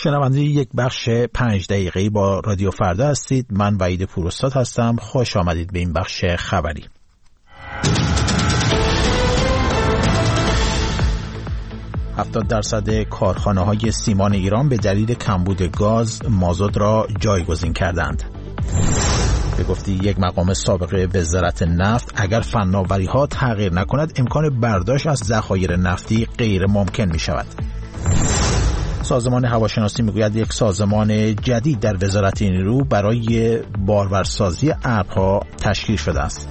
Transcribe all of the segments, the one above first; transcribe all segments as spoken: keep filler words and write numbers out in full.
شنونده یک بخش پنج دقیقه‌ای با رادیو فردا هستید. من وحید پوراستاد هستم. خوش آمدید به این بخش خبری. هفتاد درصد کارخانه‌های سیمان ایران به دلیل کمبود گاز مازوت را جایگزین کردند. به گفته یک مقام سابق وزارت نفت، اگر فناوری‌ها تغییر نکند امکان برداشت از ذخایر نفتی غیر ممکن می شود. سازمان هواشناسی میگوید یک سازمان جدید در وزارت نیرو برای بارورسازی ابرها تشکیل شده است.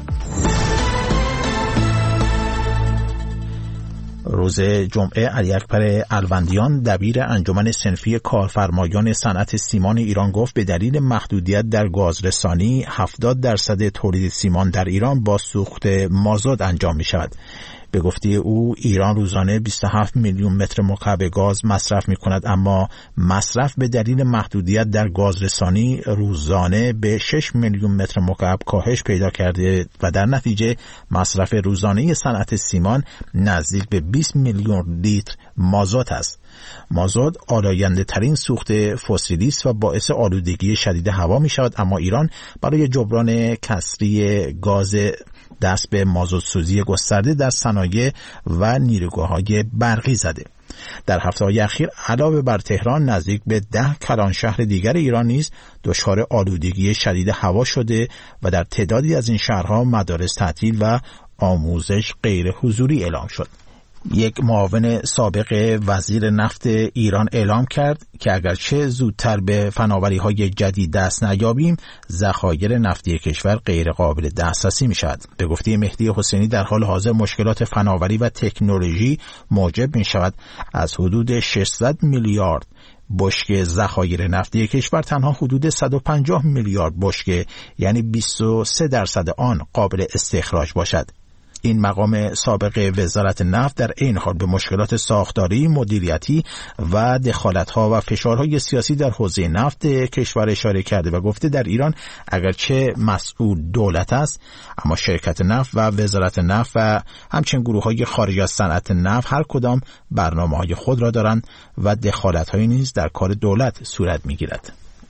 روز جمعه علی اکبر الوندیان دبیر انجمن صنفی کارفرمایان صنعت سیمان ایران گفت به دلیل محدودیت در گازرسانی هفتاد درصد تولید سیمان در ایران با سوخت مازوت انجام می شود. به گفته او ایران روزانه بیست و هفت میلیون متر مکعب گاز مصرف می کند، اما مصرف به دلیل محدودیت در گازرسانی روزانه به شش میلیون متر مکعب کاهش پیدا کرده و در نتیجه مصرف روزانه صنعت سیمان نزدیک به بیست میلیون لیتر مازوت است. مازوت آلاینده ترین سوخت فسیلی است و باعث آلودگی شدید هوا می شود، اما ایران برای جبران کسری گاز دست به مازوت سوزی گسترده در صنایع و نیروگاه‌های برقی زده. در هفته‌های اخیر علاوه بر تهران نزدیک به ده کلان شهر دیگر ایران نیز دچار آلودگی شدید هوا شده و در تعدادی از این شهرها مدارس تعطیل و آموزش غیر حضوری اعلام شد. یک معاون سابق وزیر نفت ایران اعلام کرد که اگرچه زودتر به فناوری‌های جدید دست نیابیم، ذخایر نفتی کشور غیر قابل دسترسی می شود. به گفته مهدی حسینی در حال حاضر مشکلات فناوری و تکنولوژی موجب می شود از حدود ششصد میلیارد بشکه ذخایر نفتی کشور تنها حدود صد و پنجاه میلیارد بشکه، یعنی بیست و سه درصد آن قابل استخراج باشد. این مقام سابق وزارت نفت در این حال به مشکلات ساختاری، مدیریتی و دخالت‌ها و فشارهای سیاسی در حوزه نفت کشور اشاره کرده و گفته در ایران اگرچه مسئول دولت است، اما شرکت نفت و وزارت نفت و همچنین گروه‌های خارج از صنعت نفت هر کدام برنامه‌های خود را دارند و دخالت‌هایی نیز در کار دولت صورت می‌گیرد.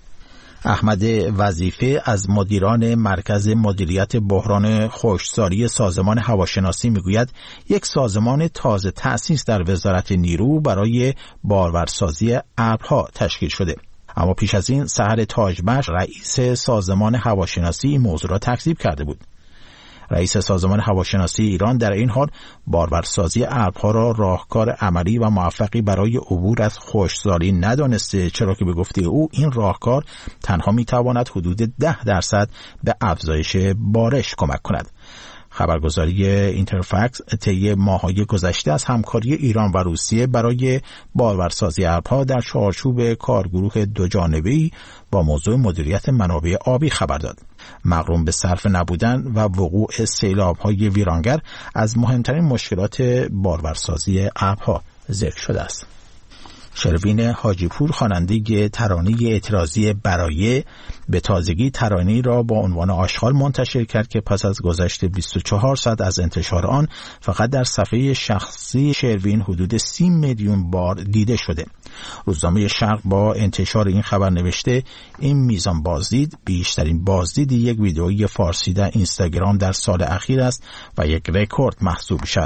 احمد وظیفه از مدیران مرکز مدیریت بحران خشکسالی سازمان هواشناسی میگوید یک سازمان تازه تأسیس در وزارت نیرو برای بارورسازی ابرها تشکیل شده. اما پیش از این سحر تاجبخش رئیس سازمان هواشناسی این موضوع را تکذیب کرده بود. رئیس سازمان هواشناسی ایران در این حال بارورسازی ابرها را راهکار عملی و موفقی برای عبور از خشکسالی ندانسته، چرا که به گفته او این راهکار تنها میتواند حدود ده درصد به افزایش بارش کمک کند. خبرگزاری اینترفکس طی ماه‌های گذشته از همکاری ایران و روسیه برای بارورسازی ابرها در چارچوب کارگروه دوجانبه‌ای با موضوع مدیریت منابع آبی خبر داد. مغروم به صرف نبودن و وقوع سیلاب‌های ویرانگر از مهمترین مشکلات بارورسازی ابرها ذکر شده است. شروین حاجی پور خواننده ترانه اعتراضی برایه به تازگی ترانه‌ای را با عنوان آشغال منتشر کرد که پس از گذشت بیست و چهار ساعت از انتشار آن فقط در صفحه شخصی شروین حدود سی میلیون بار دیده شده. روزنامه شرق با انتشار این خبر نوشته این میزان بازدید بیشترین بازدید یک ویدئوی فارسی در اینستاگرام در سال اخیر است و یک رکورد محسوب شد.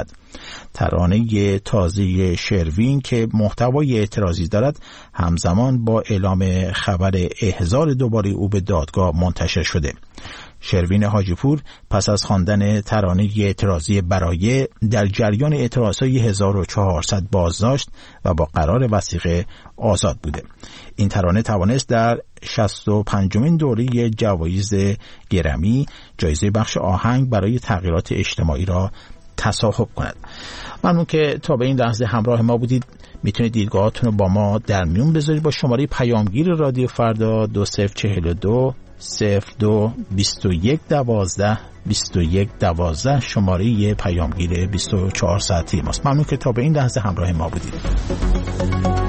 ترانه تازه شروین که محتوای اعتراضی دارد همزمان با اعلام خبر احضار دوباره او به دادگاه منتشر شده. شروین حاجی پور پس از خواندن ترانه اعتراضی برایه در جریان اعتراضهای هزار و چهارصد بازداشت و با قرار وثیقه آزاد بوده. این ترانه توانست در شصت و پنجمین دوره جوایز گرمی جایزه بخش آهنگ برای تغییرات اجتماعی را تصاحب کند. ممنون که تا به این لحظه همراه ما بودید. میتونید دیدگاهاتون رو با ما در میون بذارید با شماره پیامگیر رادیو فردا دو صفر چهل و دو صفر دو بیست و یک دوازده بیست و یک دوازده شماره پیامگیر بیست و چهار ساعتی ماست. ممنون که تا به این لحظه همراه ما بودید.